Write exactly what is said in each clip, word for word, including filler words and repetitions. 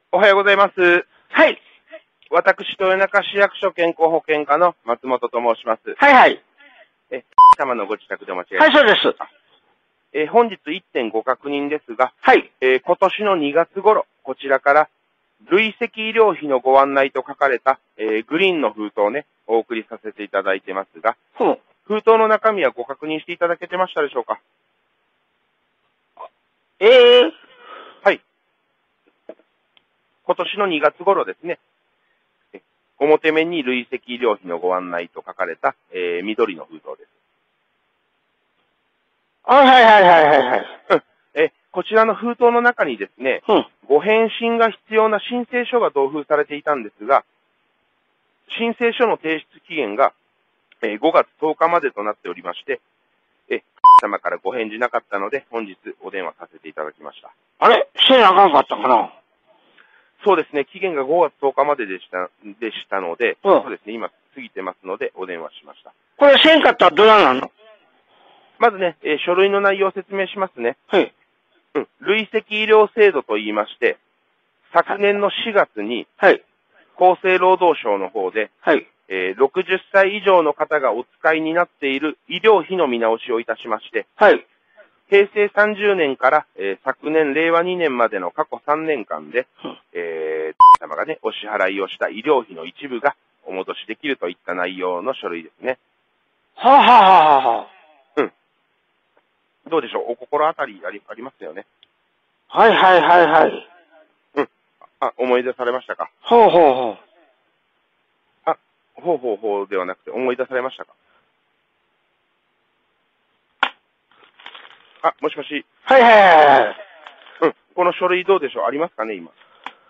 おはようございます。 はい。 私、豊中市役所健康保険課の松本と申します。 はいはい。 え、様のご自宅でお間違いはい、そうです。 え、本日いってんご確認ですが、 はい。 えー、今年のにがつ頃、こちらから、累積医療費のご案内と書かれた、えー、グリーンの封筒をね、お送りさせていただいてますが、 ほう。 封筒の中身はご確認していただけてましたでしょうか？ ええー。 はい。今年のにがつ頃ですね、表面に累積医療費のご案内と書かれた、えー、緑の封筒です。 あ、はいはいはいはいはい。 うん。え、こちらの封筒の中にですね、 うん。 ご返信が必要な申請書が同封されていたんですが、申請書の提出期限が、えー、ごがつとおかまでとなっておりまして、え、様からご返事なかったので、本日お電話させていただきました。 あれせなあかんかったかな？ そうですね、期限がごがつとおかまででした、でしたので、 うん。 そうですね、今過ぎてますので、お電話しました。 これせんかったらどうなの？ まずね、えー、書類の内容を説明しますね。 はい。 うん。累積医療制度と言いまして、昨年のしがつに、 はい。 厚生労働省の方で、 はい。 えー、ろくじゅっさい以上の方がお使いになっている医療費の見直しをいたしまして、 はい。 へいせいさんじゅうねんから、えー、昨年れいわにねんまでの過去さんねんかんで、 うん、 えー、様がね、お支払いをした医療費の一部がお戻しできるといった内容の書類ですね。 はあ、はあはあはあ、 うん。どうでしょう、お心当たりあり、ありますよね。 はいはいはいはい。 うん。あ、思い出されましたか？ ほうほうほう。 あ、ほうほうほうではなくて思い出されましたか？あ、もしもし。 はいはいはいはい。 うん。この書類どうでしょう、ありますかね、今。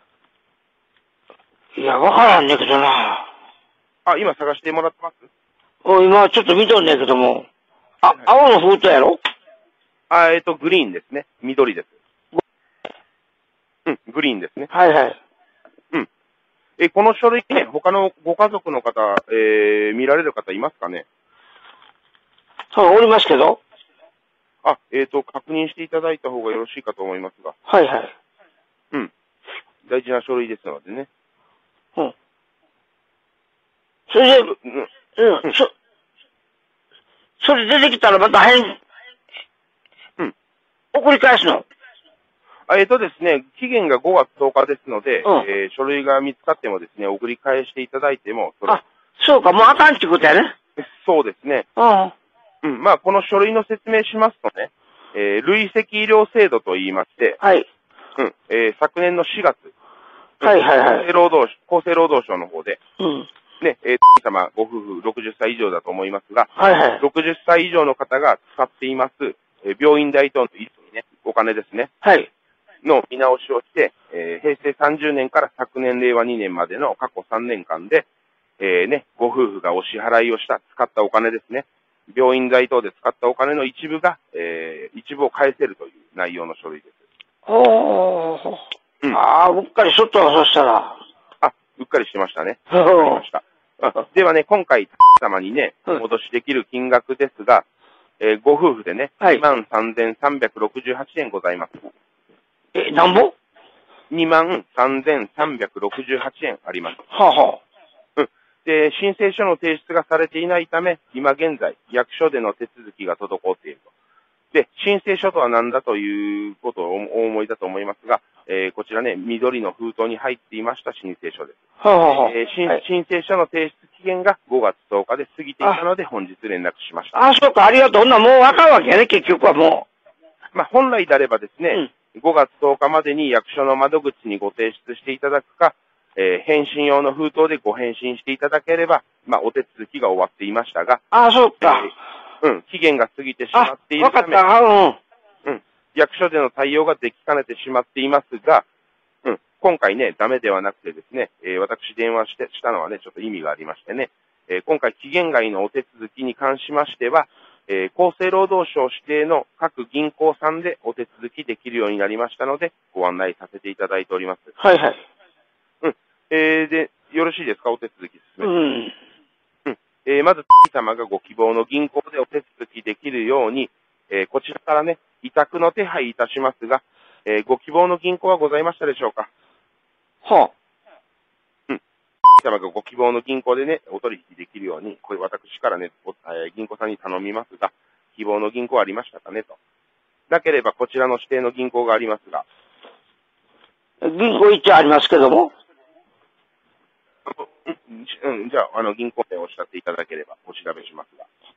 いや、わからんねんけどな。 あ、今探してもらってます？ お今ちょっと見とんねんけども。あ、はいはい、青の封筒やろ？ あ、えっと、グリーンですね。緑です。うん、グリーンですね。 はいはい。 うん。え、この書類ね、他のご家族の方、えー、見られる方いますかね？ そう、おりますけど。 あ、えっと、確認していただいた方がよろしいかと思いますが。 はいはい。 うん。大事な書類ですのでね。 うん。それで、うん、うん、そ、それ出てきたらまた返、 うん。 送り返すの？ えっとですね、期限がごがつとおかですので、 うん、 えー、書類が見つかってもですね、送り返していただいても、それあ、そうか、もうあかんってことやね。 そうですね。 うん。 うん、まあ、この書類の説明しますとね、えー、累積医療制度と言いまして、 はい。 うん、えー、昨年のしがつ、 はいはいはい。 厚生労働、厚生労働省の方で、 うん。 ね、えー、様、ご夫婦ろくじゅっさい以上だと思いますが、 はいはい。 ろくじゅっさい以上の方が使っています、えー、病院代等の一部にね、お金ですね。 はい。 の見直しをして、えー、へいせいさんじゅうねんから昨年れいわにねんまでの過去さんねんかんで、えー、ね、ご夫婦がお支払いをした、使ったお金ですね。病院代等で使ったお金の一部が、えー、一部を返せるという内容の書類です。 おー。うん、ああ、うっかりしとったわ、そしたら。 あ、うっかりしてましたね。わかりました。あではね、今回、様にね、お戻しできる金額ですが、えー、ご夫婦でね、はい、にまんさんぜんさんびゃくろくじゅうはちえんございます。 え、なんぼ ? にまんさんぜんさんびゃくろくじゅうはちえんあります。 はあはあ。 うん。で、申請書の提出がされていないため、今現在、役所での手続きが滞っていると。で、申請書とは何だということをお思いだと思いますが、えー、こちらね、緑の封筒に入っていました申請書です。 はあはあ、 えーはい、申請書の提出期限がごがつとおかで過ぎていたので、本日連絡しました。 ああ、そうか、ありがとう。ほんなもうわかるわけやね、結局はもう。まあ、本来であればですね、うん、ごがつとおかまでに役所の窓口にご提出していただくか、えー、返信用の封筒でご返信していただければ、まあ、お手続きが終わっていましたが、 ああ、そうか。 えー、うん、期限が過ぎてしまっているため、 わかった、うん。 うん、役所での対応ができかねてしまっていますが、うん、今回ね、ダメではなくてですね、えー、私電話してしたのはね、ちょっと意味がありましてね、えー、今回期限外のお手続きに関しましては、えー、厚生労働省指定の各銀行さんでお手続きできるようになりましたので、ご案内させていただいております。 はいはい。 うん。えー、で、よろしいですか、お手続き進めて。 うん。 うん。えー、まず、様がご希望の銀行でお手続きできるように、えー、こちらからね、委託の手配いたしますが、えー、ご希望の銀行はございましたでしょうか？ はうん。様がご希望の銀行でね、お取引できるように、これ私からね、おえー銀行さんに頼みますが、希望の銀行ありましたかねと。なければこちらの指定の銀行がありますが、 あ。銀行一応ありますけども。 うん、うんじゃあ、あの、銀行名をおっしゃっていただければお調べしますが。